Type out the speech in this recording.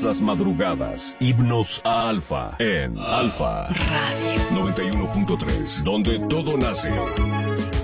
todas las madrugadas. Himnos a Alfa en Alfa Radio 91.3, donde todo nace.